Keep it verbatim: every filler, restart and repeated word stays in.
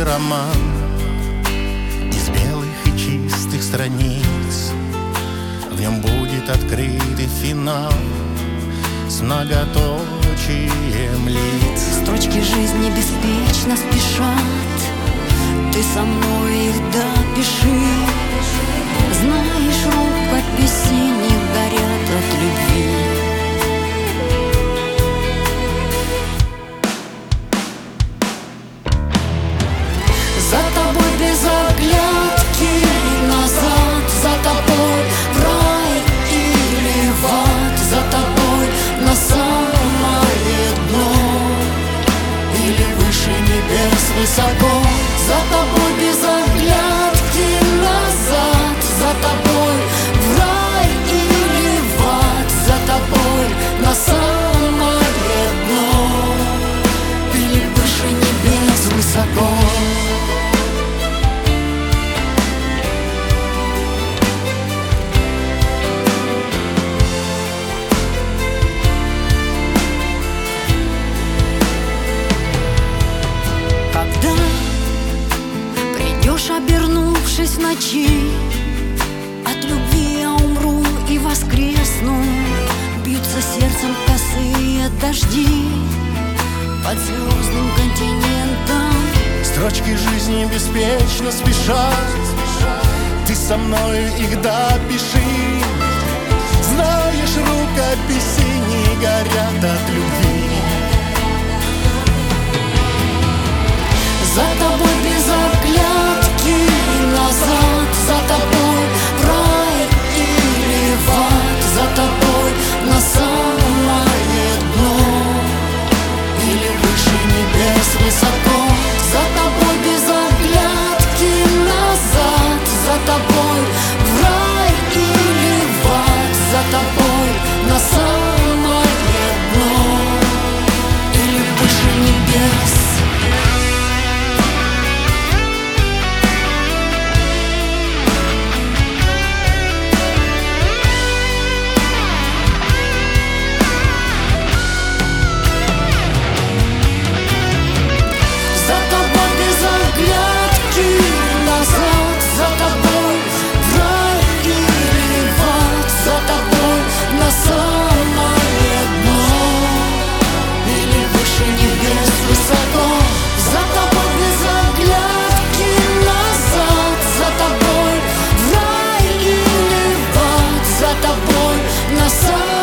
новый роман из белых и чистых страниц. В нем будет открытый финал с многоточием лиц. Строчки жизни беспечно спешат, ты со мной их допиши. Знаешь, рукописи не горят от любви. За тобой без оглядки назад, за тобой в рай или в ад, за тобой на самое дно или выше небес высоко. За тобой без оглядки назад, за тобой в рай или в ад, за тобой на самое дно или выше небес высоко. Когда придешь, обернувшись в ночи, от любви я умру и воскресну. Бьются сердцем косые дожди под звездным континентом. Строчки жизни беспечно спешат, ты со мною их допиши. Знаешь, рукописи не горят от любви. За тобой без оглядки назад, за тобой в рай или в ад, за тобой на самое дно или выше небес высоко. За тобой без оглядки назад, за тобой в рай или в ад, за тобой на самое дно или выше небес. За тобой без оглядки назад, за тобой в рай или в ад, за тобой на самое дно или выше небес высоко. За тобой без оглядки назад, за тобой в рай или в ад, за тобой на самое